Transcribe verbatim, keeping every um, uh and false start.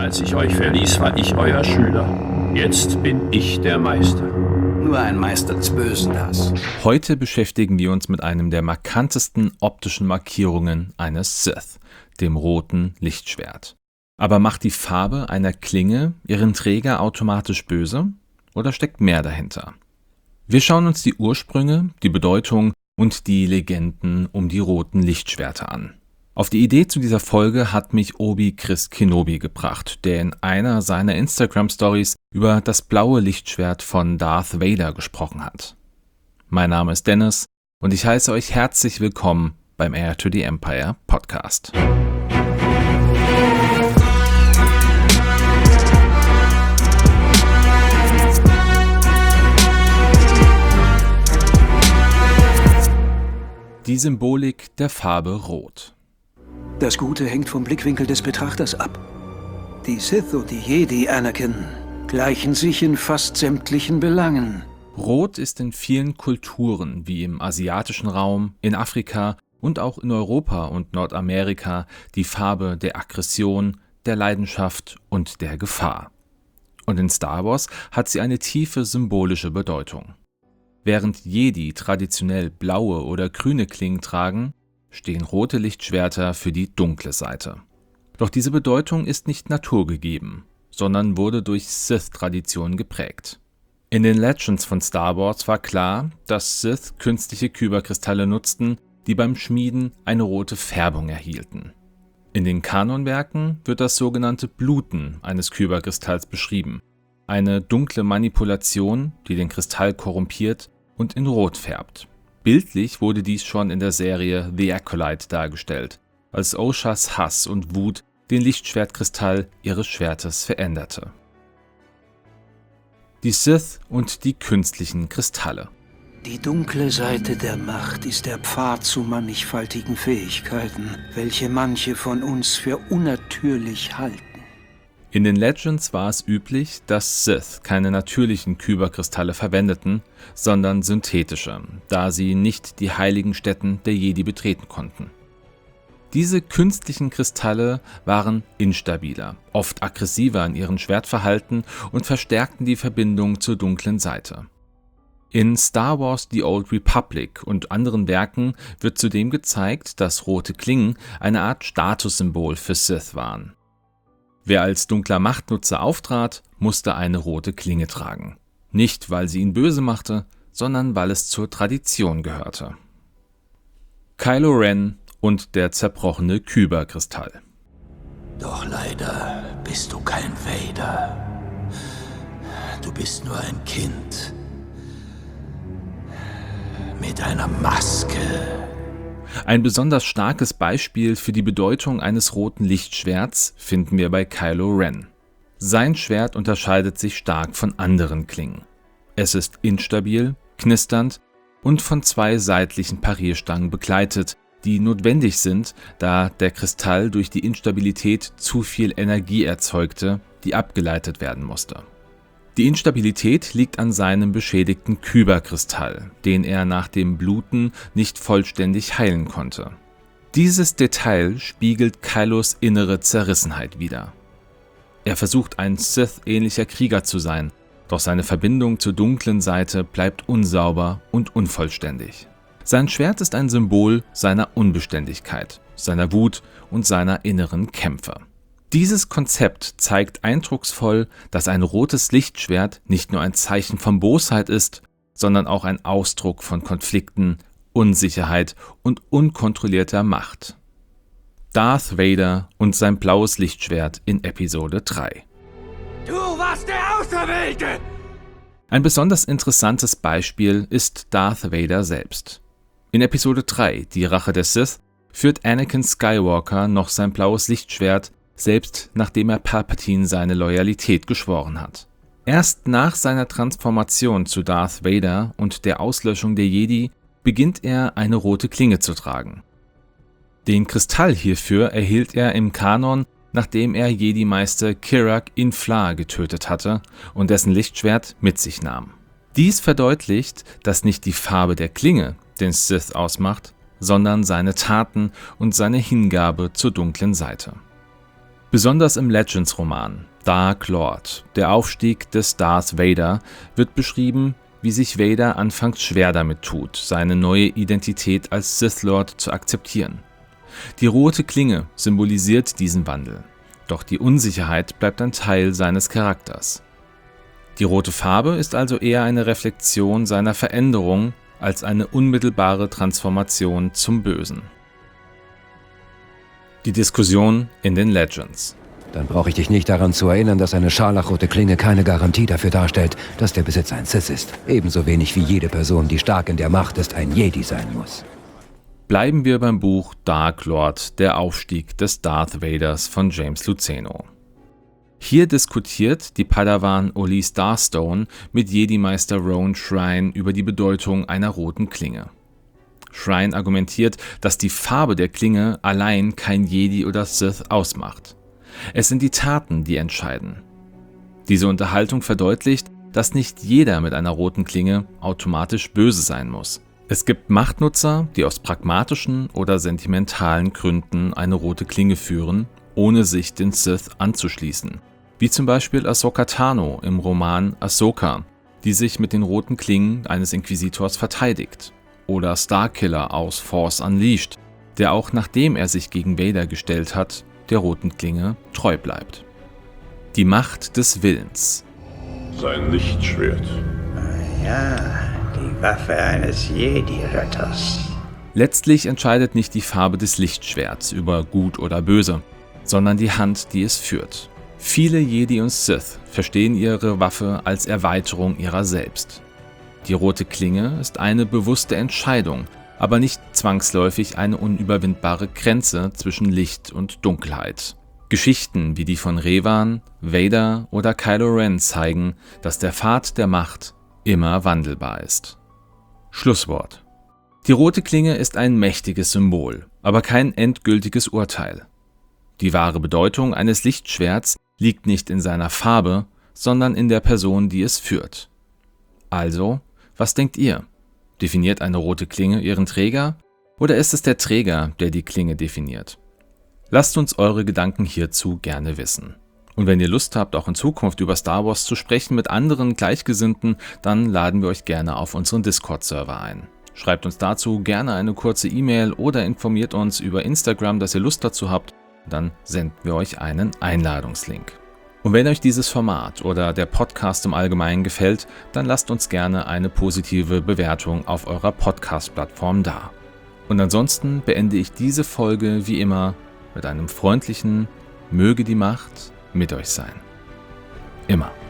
Als ich euch verließ, war ich euer Schüler. Jetzt bin ich der Meister. Nur ein Meister des Bösen, das. Heute beschäftigen wir uns mit einem der markantesten optischen Markierungen eines Sith, dem roten Lichtschwert. Aber macht die Farbe einer Klinge ihren Träger automatisch böse oder steckt mehr dahinter? Wir schauen uns die Ursprünge, die Bedeutung und die Legenden um die roten Lichtschwerter an. Auf die Idee zu dieser Folge hat mich Obi Chris Kenobi gebracht, der in einer seiner Instagram-Stories über das blaue Lichtschwert von Darth Vader gesprochen hat. Mein Name ist Dennis und ich heiße euch herzlich willkommen beim Heir to the Empire Podcast. Die Symbolik der Farbe Rot. Das Gute hängt vom Blickwinkel des Betrachters ab. Die Sith und die Jedi, Anakin, gleichen sich in fast sämtlichen Belangen. Rot ist in vielen Kulturen, wie im asiatischen Raum, in Afrika und auch in Europa und Nordamerika, die Farbe der Aggression, der Leidenschaft und der Gefahr. Und in Star Wars hat sie eine tiefe symbolische Bedeutung. Während Jedi traditionell blaue oder grüne Klingen tragen, stehen rote Lichtschwerter für die dunkle Seite. Doch diese Bedeutung ist nicht naturgegeben, sondern wurde durch Sith-Tradition geprägt. In den Legends von Star Wars war klar, dass Sith künstliche Kyberkristalle nutzten, die beim Schmieden eine rote Färbung erhielten. In den Kanonwerken wird das sogenannte Bluten eines Kyberkristalls beschrieben, eine dunkle Manipulation, die den Kristall korrumpiert und in Rot färbt. Bildlich wurde dies schon in der Serie The Acolyte dargestellt, als Oshas Hass und Wut den Lichtschwertkristall ihres Schwertes veränderte. Die Sith und die künstlichen Kristalle. Die dunkle Seite der Macht ist der Pfad zu mannigfaltigen Fähigkeiten, welche manche von uns für unnatürlich halten. In den Legends war es üblich, dass Sith keine natürlichen Kyberkristalle verwendeten, sondern synthetische, da sie nicht die heiligen Stätten der Jedi betreten konnten. Diese künstlichen Kristalle waren instabiler, oft aggressiver in ihrem Schwertverhalten und verstärkten die Verbindung zur dunklen Seite. In Star Wars The Old Republic und anderen Werken wird zudem gezeigt, dass rote Klingen eine Art Statussymbol für Sith waren. Wer als dunkler Machtnutzer auftrat, musste eine rote Klinge tragen. Nicht, weil sie ihn böse machte, sondern weil es zur Tradition gehörte. Kylo Ren und der zerbrochene Kyberkristall. Doch leider bist du kein Vader. Du bist nur ein Kind. Mit einer Maske. Ein besonders starkes Beispiel für die Bedeutung eines roten Lichtschwerts finden wir bei Kylo Ren. Sein Schwert unterscheidet sich stark von anderen Klingen. Es ist instabil, knisternd und von zwei seitlichen Parierstangen begleitet, die notwendig sind, da der Kristall durch die Instabilität zu viel Energie erzeugte, die abgeleitet werden musste. Die Instabilität liegt an seinem beschädigten Kyberkristall, den er nach dem Bluten nicht vollständig heilen konnte. Dieses Detail spiegelt Kylos innere Zerrissenheit wider. Er versucht, ein Sith-ähnlicher Krieger zu sein, doch seine Verbindung zur dunklen Seite bleibt unsauber und unvollständig. Sein Schwert ist ein Symbol seiner Unbeständigkeit, seiner Wut und seiner inneren Kämpfe. Dieses Konzept zeigt eindrucksvoll, dass ein rotes Lichtschwert nicht nur ein Zeichen von Bosheit ist, sondern auch ein Ausdruck von Konflikten, Unsicherheit und unkontrollierter Macht. Darth Vader und sein blaues Lichtschwert in Episode drei. Du warst der Auserwählte! Ein besonders interessantes Beispiel ist Darth Vader selbst. In Episode drei, die Rache der Sith, führt Anakin Skywalker noch sein blaues Lichtschwert, selbst nachdem er Palpatine seine Loyalität geschworen hat. Erst nach seiner Transformation zu Darth Vader und der Auslöschung der Jedi beginnt er, eine rote Klinge zu tragen. Den Kristall hierfür erhielt er im Kanon, nachdem er Jedi-Meister Kirak Infla getötet hatte und dessen Lichtschwert mit sich nahm. Dies verdeutlicht, dass nicht die Farbe der Klinge den Sith ausmacht, sondern seine Taten und seine Hingabe zur dunklen Seite. Besonders im Legends-Roman Dark Lord, der Aufstieg des Darth Vader, wird beschrieben, wie sich Vader anfangs schwer damit tut, seine neue Identität als Sith Lord zu akzeptieren. Die rote Klinge symbolisiert diesen Wandel, doch die Unsicherheit bleibt ein Teil seines Charakters. Die rote Farbe ist also eher eine Reflexion seiner Veränderung als eine unmittelbare Transformation zum Bösen. Die Diskussion in den Legends. Dann brauche ich dich nicht daran zu erinnern, dass eine scharlachrote Klinge keine Garantie dafür darstellt, dass der Besitz ein Sith ist. Ebenso wenig wie jede Person, die stark in der Macht ist, ein Jedi sein muss. Bleiben wir beim Buch Dark Lord, der Aufstieg des Darth Vaders von James Luceno. Hier diskutiert die Padawan Oli Starstone mit Jedi-Meister Rowan Shrine über die Bedeutung einer roten Klinge. Shrine argumentiert, dass die Farbe der Klinge allein kein Jedi oder Sith ausmacht. Es sind die Taten, die entscheiden. Diese Unterhaltung verdeutlicht, dass nicht jeder mit einer roten Klinge automatisch böse sein muss. Es gibt Machtnutzer, die aus pragmatischen oder sentimentalen Gründen eine rote Klinge führen, ohne sich den Sith anzuschließen. Wie zum Beispiel Ahsoka Tano im Roman Ahsoka, die sich mit den roten Klingen eines Inquisitors verteidigt. Oder Starkiller aus Force Unleashed, der auch nachdem er sich gegen Vader gestellt hat, der roten Klinge treu bleibt. Die Macht des Willens. Sein Lichtschwert. Ja, die Waffe eines Jedi-Ritters. Letztlich entscheidet nicht die Farbe des Lichtschwerts über gut oder böse, sondern die Hand, die es führt. Viele Jedi und Sith verstehen ihre Waffe als Erweiterung ihrer selbst. Die rote Klinge ist eine bewusste Entscheidung, aber nicht zwangsläufig eine unüberwindbare Grenze zwischen Licht und Dunkelheit. Geschichten wie die von Revan, Vader oder Kylo Ren zeigen, dass der Pfad der Macht immer wandelbar ist. Schlusswort. Die rote Klinge ist ein mächtiges Symbol, aber kein endgültiges Urteil. Die wahre Bedeutung eines Lichtschwerts liegt nicht in seiner Farbe, sondern in der Person, die es führt. Also, was denkt ihr? Definiert eine rote Klinge ihren Träger? Oder ist es der Träger, der die Klinge definiert? Lasst uns eure Gedanken hierzu gerne wissen. Und wenn ihr Lust habt, auch in Zukunft über Star Wars zu sprechen mit anderen Gleichgesinnten, dann laden wir euch gerne auf unseren Discord-Server ein. Schreibt uns dazu gerne eine kurze E-Mail oder informiert uns über Instagram, dass ihr Lust dazu habt. Dann senden wir euch einen Einladungslink. Und wenn euch dieses Format oder der Podcast im Allgemeinen gefällt, dann lasst uns gerne eine positive Bewertung auf eurer Podcast-Plattform da. Und ansonsten beende ich diese Folge wie immer mit einem freundlichen Möge die Macht mit euch sein. Immer.